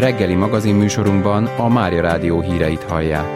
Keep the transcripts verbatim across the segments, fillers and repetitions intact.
Reggeli magazinműsorunkban a Mária Rádió híreit hallják.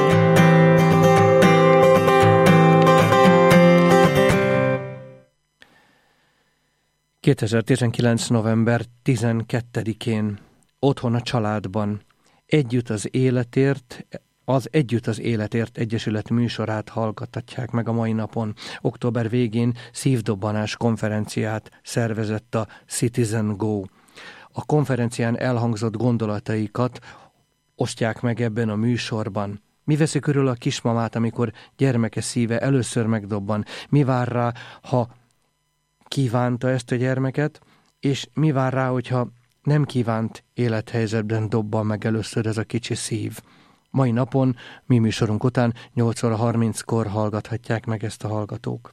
kétezer-tizenkilenc. november tizenkettedikén otthon a családban Együtt az életért, az Együtt az életért Egyesület műsorát hallgathatják meg a mai napon. Október végén szívdobbanás konferenciát szervezett a Citizen Go. A konferencián elhangzott gondolataikat osztják meg ebben a műsorban. Mi veszi körül a kismamát, amikor gyermeke szíve először megdobban? Mi vár rá, ha kívánta ezt a gyermeket, és mi vár rá, hogyha nem kívánt élethelyzetben dobban meg először ez a kicsi szív? Mai napon, mi műsorunk után nyolc óra harminckor hallgathatják meg ezt a hallgatók.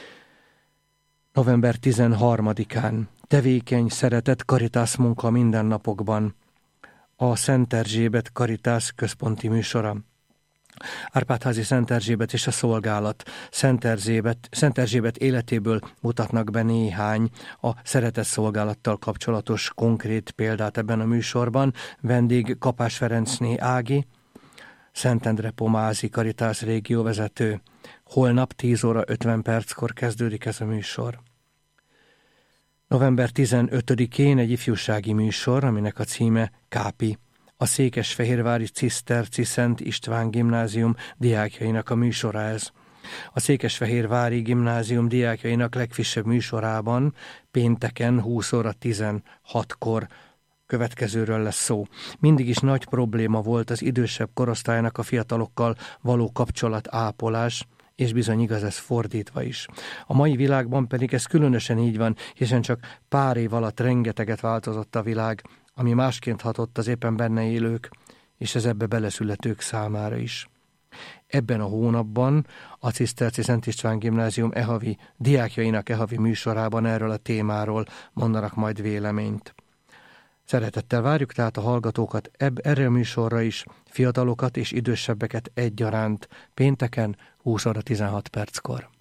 november tizenharmadikán tevékeny, szeretett Caritas munka mindennapokban. A Szent Erzsébet Caritas központi műsora. Árpád-házi Szent Erzsébet és a szolgálat Szent Erzsébet, Szent Erzsébet életéből mutatnak be néhány a szeretett szolgálattal kapcsolatos konkrét példát ebben a műsorban. Vendég Kapás Ferencné Ági, Szentendre Pomázi Caritas régióvezető. Holnap tíz óra ötven perckor kezdődik ez a műsor. november tizenötödikén egy ifjúsági műsor, aminek a címe Kápi. A székesfehérvári Ciszterci Szent István Gimnázium diákjainak a műsora ez. A székesfehérvári gimnázium diákjainak legfrissebb műsorában pénteken húsz óra tizenhatkor következőről lesz szó. Mindig is nagy probléma volt az idősebb korosztálynak a fiatalokkal való kapcsolatápolás, és bizony igaz ez fordítva is. A mai világban pedig ez különösen így van, hiszen csak pár év alatt rengeteget változott a világ, ami másként hatott az éppen benne élők, és ez ebbe beleszületők számára is. Ebben a hónapban a Ciszterci Szent István Gimnázium e-havi diákjainak e-havi műsorában erről a témáról mondanak majd véleményt. Szeretettel várjuk tehát a hallgatókat ebb, erre a műsorra is, fiatalokat és idősebbeket egyaránt, pénteken húsz óra tizenhat perckor.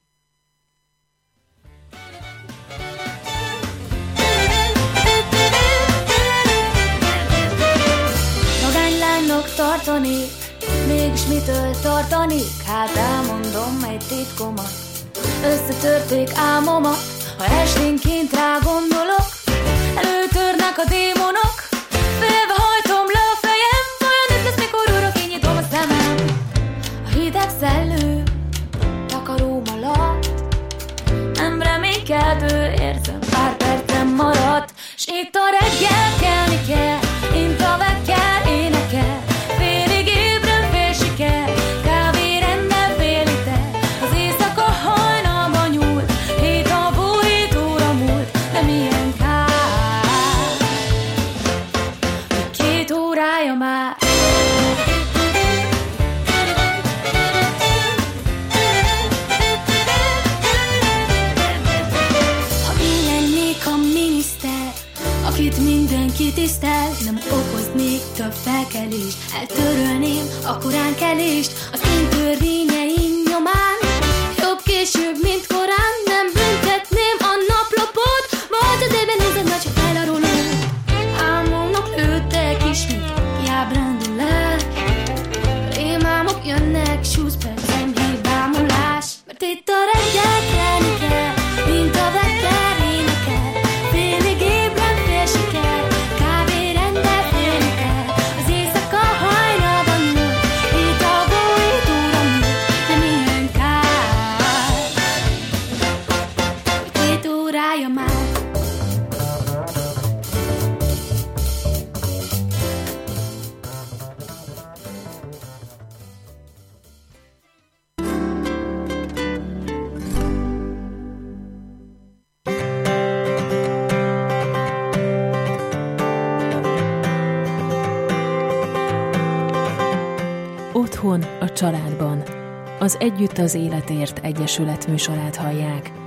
Magánylánynak tartanék, mégis mitől tartanék? Hát elmondom egy titkomat, összetörték álmomat. Ha esténként rá gondolok, előtörnek a démonok, félve hajtom le a fejem, olyan itt lesz, mikor újra kinyitom a szemem. A hideg szellő, takaróm alatt, nem reménykedő, érzem, pár percem maradt, s itt a reggel kelni kell, én tavekkel énekel, félig ébren fél siker, kávé rendben fél liter, az éjszaka hajnalban nyúlt, hét napú, hét óra múlt, de milyen kár, hogy két órája már. Ha én lennék a miniszter, akit mindenki tisztel, nem okoznék több felkelést, eltörölném a koránkelést, az én törvényeim nyomán, jobb később, mint korán, nem büntetném a naplapot, majd az ében nézed, nagy csak elarulom. Álmomnak lőttek ismét, kiábrándulás, rémálmok jönnek, súsz percem hibámulás, mert itt a reggel kelni kell, mint a vekker énekel, félig ébren fél siker, kávé rendben fél liter, az éjszaka hajnalban nyúlt, hét alvó, hét óra múlt, de milyen kár, hogy két órája már. Otthon a családban. Az Együtt az életért Egyesület műsorát hallják.